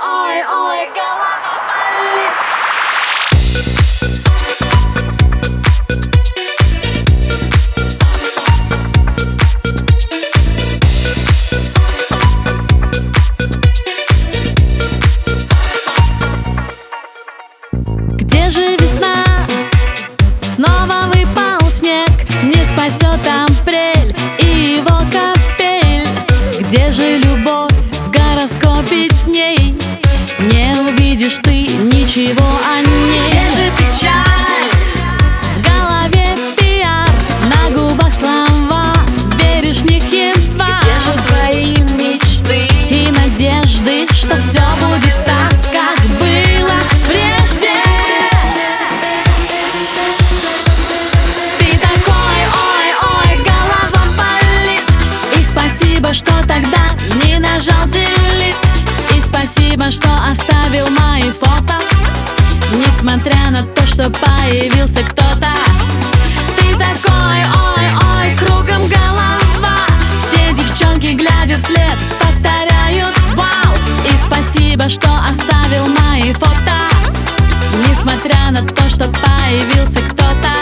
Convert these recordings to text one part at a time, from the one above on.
ой, ой, голова болит. Где же весна? Снова выпал снег, не спасет апрель и его капель. Где же любовь в гороскопе дней? Не увидишь ты ничего о ней. Где же печаль? В голове пиар, на губах слова, веришь в них едва. Где же твои мечты и надежды, что все будет так, как было прежде? Ты такой, ой, ой, голова болит. И спасибо, что тогда не нажал delete. И спасибо, что оставил мои фото, несмотря на то, что появился кто-то. Ты такой, ой, ой, кругом голова. Все девчонки, глядя вслед, повторяют вау. И спасибо, что оставил мои фото, несмотря на то, что появился кто-то.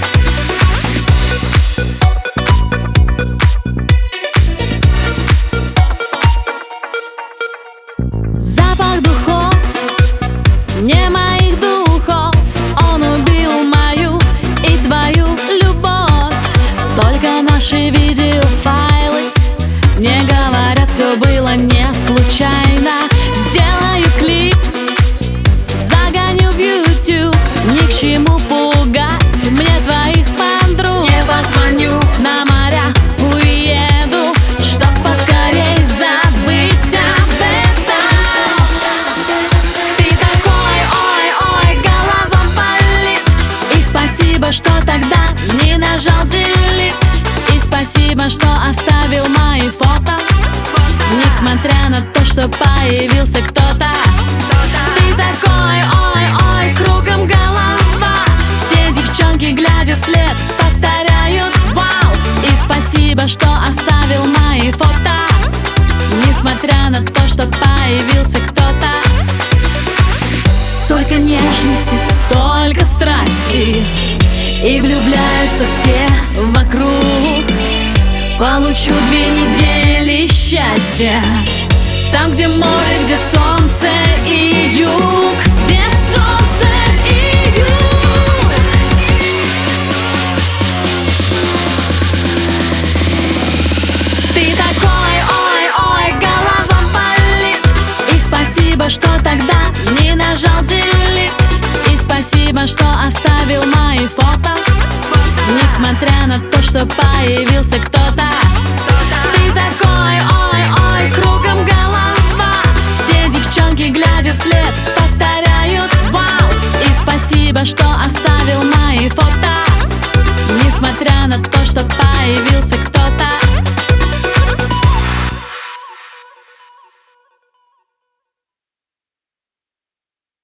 Запах духов, не моих духов, он убил мою и твою любовь. Только наши видеофайлы мне говорят, все было не случайно. Сделаю клип, загоню в YouTube, ни к чему пугать мне твоих подруг. Не позвоню, На моря уеду, чтоб поскорей забыть об этом. Ты такой, ой, ой, голова болит. И спасибо, что тогда не нажал delete. И спасибо, что оставил мои фото, несмотря на то, что появился кто-то. Ты такой, ой, ой, кругом голова. Все девчонки, глядя вслед, повторяют вау. И спасибо, что оставил мои фото, несмотря на то, что появился кто-то. Столько нежности, столько страсти, и влюбляются все вокруг. Получу 2 недели счастья, там, где море, где солнце и юг. Где солнце и юг. Ты такой, ой, ой, голова болит. И спасибо, что тогда не нажал delete. И спасибо, что оставил мои фото, несмотря на то, что появился кто-то. Ты такой, ой, ой, кругом голова. Все девчонки, глядя вслед, повторяют вау. И спасибо, что оставил мои фото, несмотря на